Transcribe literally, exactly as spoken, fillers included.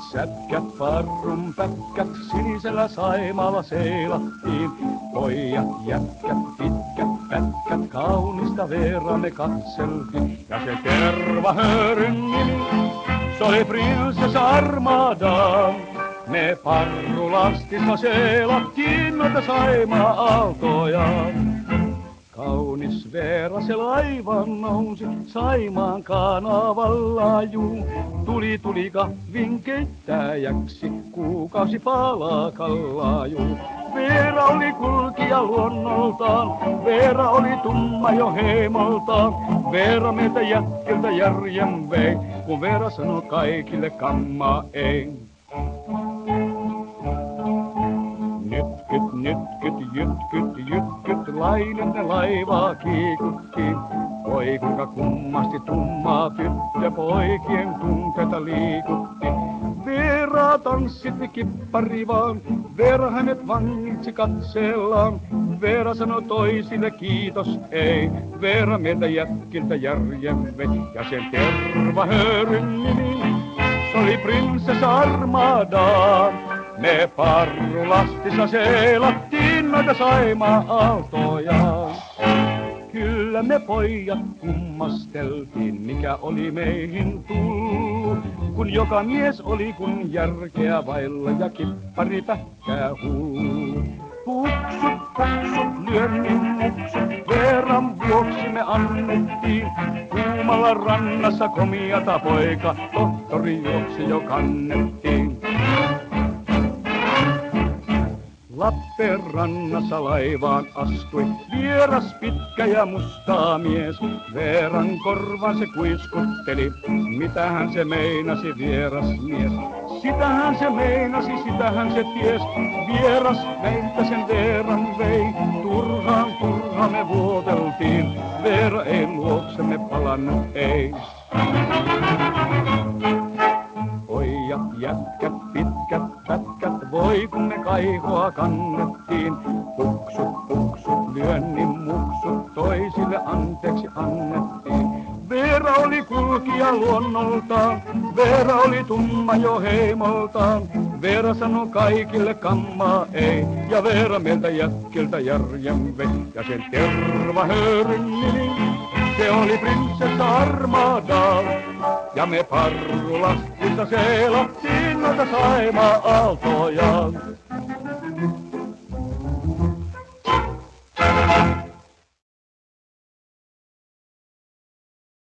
Sätkät parrun pätkät sinisellä Saimaalla seilattiin. Pojat, jätkät, pitkät pätkät kaunista Veera me katseltiin. Ja se tervahööryn nimi, se oli Prinsessa Armada. Me parrulastissa seilattiin noita Saimaa-aaltoja. Kaunis Veera se laivan nousi Saimaan kanavalla juu. Tuli tuli kahvin keittäjäksi kuukausi palakalla juu. Veera oli kulkija luonnoltaan, Veera oli tumma jo heimoltaan. Veera meiltä jätkiltä järjen vei, kun Veera sanoi kaikille kammaa ei. Nytkyt, nytkyt, jytkyt, jytkyt, lainet ne laivaa kiikutti. Voi kuinka kummasti tummaa tyttö poikien tunteita liikutti. Veera tanssitti kippari vaan, Veera hänet vangitsi katseellaan. Veera sanoi toisille kiitos ei, Veera meiltä jätkiltä järjen vei. Ja sen tervahööryn nimi, se oli Prinsessa Armada. Me parrulastissa seilattiin noita Saimaa-aaltoja. Kyllä me pojat kummasteltiin, mikä oli meihin tullut. Kun joka mies oli kun järkeä vailla ja kippari pähkää hullu. Puksut, puksut, lyönnin muksut, Veeran vuoksi me annettiin. Kuumalla rannassa komiata poika, tohtori juoksi jo kannettiin. Lappeenrannassa laivaan astui vieras pitkä ja mustaa mies. Veeran korvan se kuiskutteli, mitähän se meinasi vieras mies. Sitähän se meinasi, sitähän se ties, vieras meiltä sen Veeran vei. Turhaan, turhaan me vuoteltiin, Veera ei luoksemme palannut, ei. Pojat, jätkät, pitkät pätkät, voi kun me kaihoa kannettiin. Puksut, puksut, lyönnin muksut, toisille anteeksi annettiin. Veera oli kulkija luonnoltaan, Veera oli tumma jo heimoltaan. Veera sanoi kaikille kammaa ei, ja Veera meiltä jätkiltä järjen vei. Ja sen tervahööryn nimi, se oli Prinsessa Armada. Ja me parrulastissa seilattiin noita Saimaa-aaltoja.